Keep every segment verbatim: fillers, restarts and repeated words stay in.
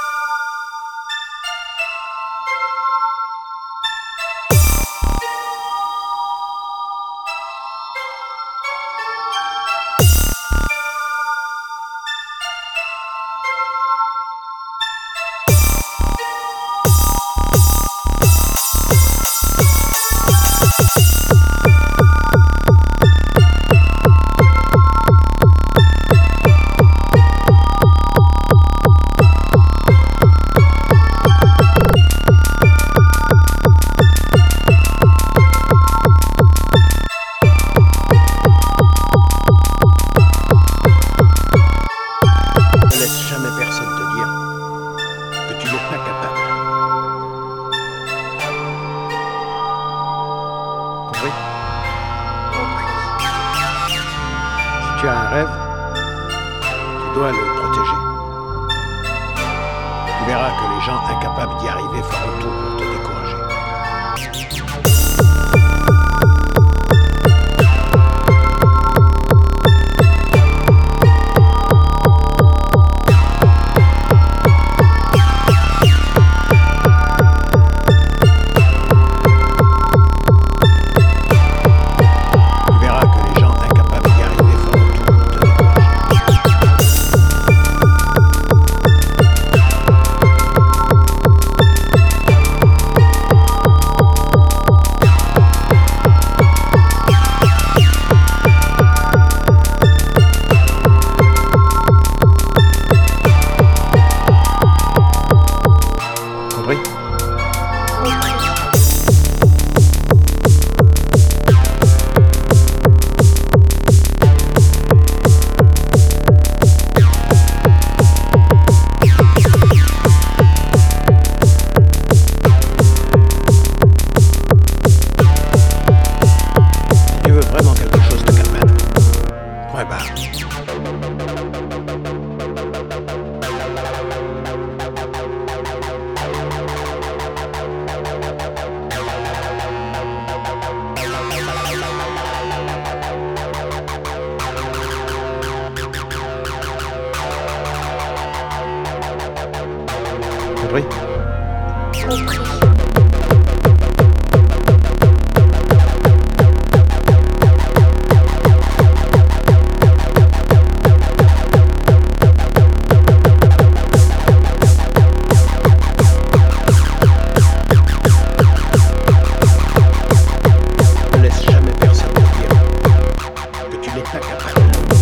tu as un rêve, tu dois le protéger. Tu verras que les gens incapables d'y arriver feront tout pour te décourager. Compris ? Compris. Ne laisse jamais personne te dire que tu n'es pas capable.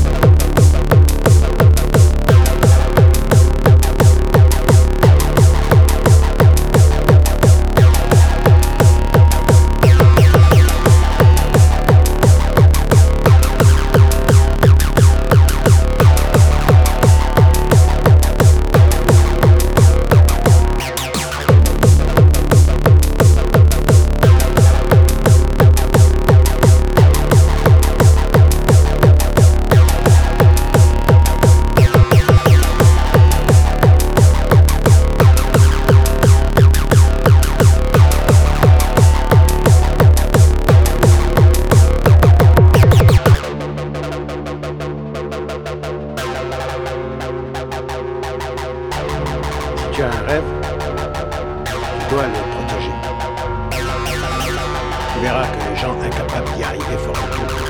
Tu as un rêve, tu dois le protéger. Tu verras que les gens incapables d'y arriver feront tout.